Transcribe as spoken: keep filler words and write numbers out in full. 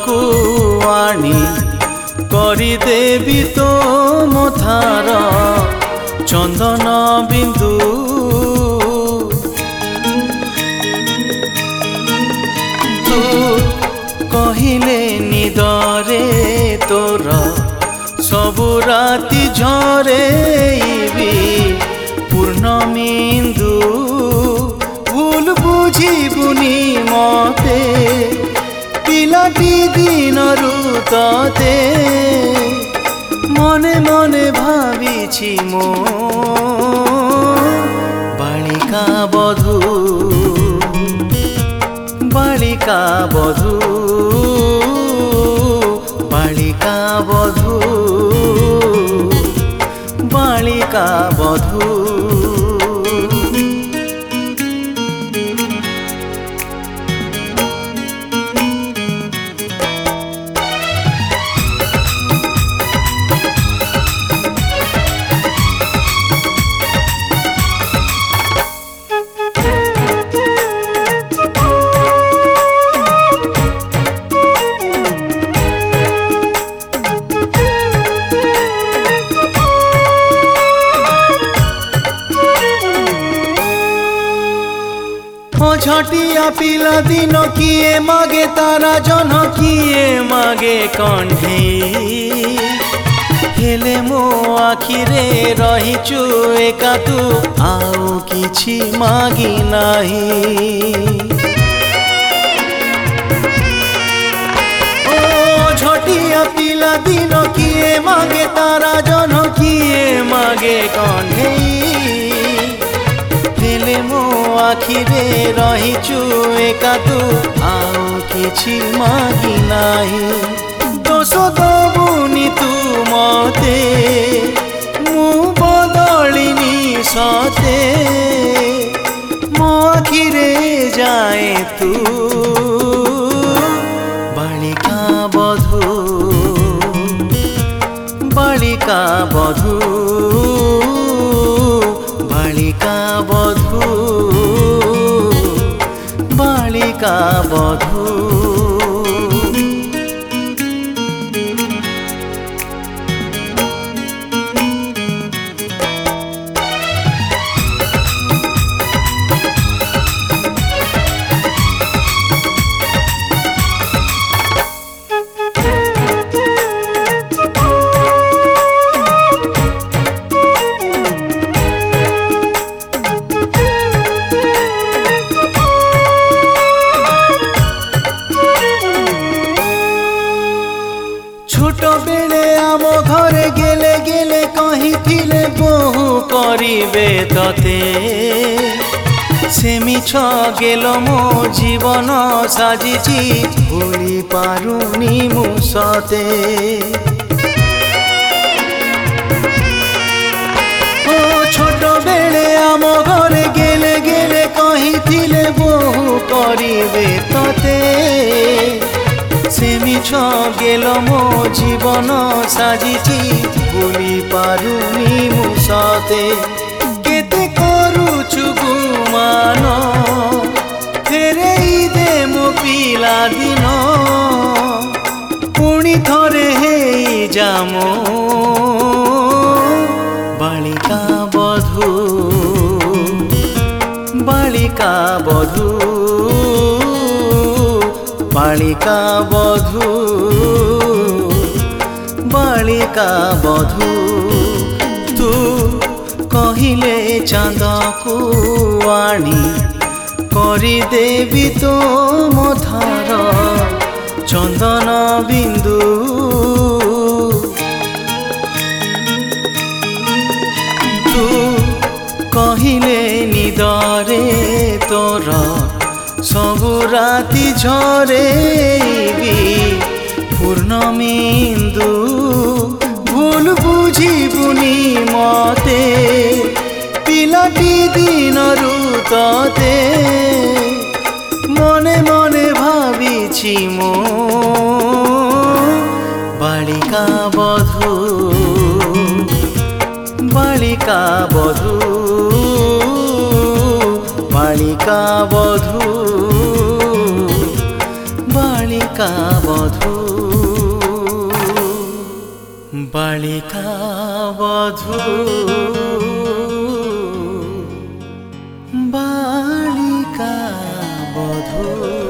को आनी करी देवी तो मथार चंदन बिंदु तू कहिले निदरे तोर सबु राति झरे पूर्णमिंदु भूल बुझिबुनी मते पिलाटी दिन तते मने मने भाविछि मो बालिका बधू बालिका बधू बालिका बधू बालिका बधू छटिया पिला दिन किए मागे तारा जन किए मागे कंढे हेले मो आखिरे रहिचु एका तू आउ किछि मागी नाही ओ छटिया पिला दिन किए मागे तारा जन किए मागे कंढे हेले मो आखिरे रहिचु एका तू आउ किछि मागी नाही दोष दबुनी तू मते मु बदलिनी सते मो आखिरे जाए तू बालिका बधू बालिका बधू बालिका बधू बालिका बधू छोट बेले आम घरे गेले गेले कही थिले बहु करिबे तते से मिछ गेल मो जीवन साजिची भूली पारुनी मु सते ओ छोट बेले आम घरे गेले गेले कही थिले बहु करिबे तते से मिछ गेल मो जीवन साजिची भूली पारुनी मु सते केते करूछु गुमान फेरेई दे मो पिला दिन पुणी थरे हेई जामो बालिका बधू बालिका बधू बालिका बधू बालिका बधू तू कहिले चांद को आनी करी देवी तो मथार चंदन बिंदु तू कहिले निदरे तोर सबु राति झरे पूर्णमिंदु भूल बुझिबुनी मते पिलाटी दिन तते मने मने भाविछि मो बालिका बधू बालिका बधू बालिका बधू बालिका বালিকা বধূ বালিকা বধূ বালিকা বধূ।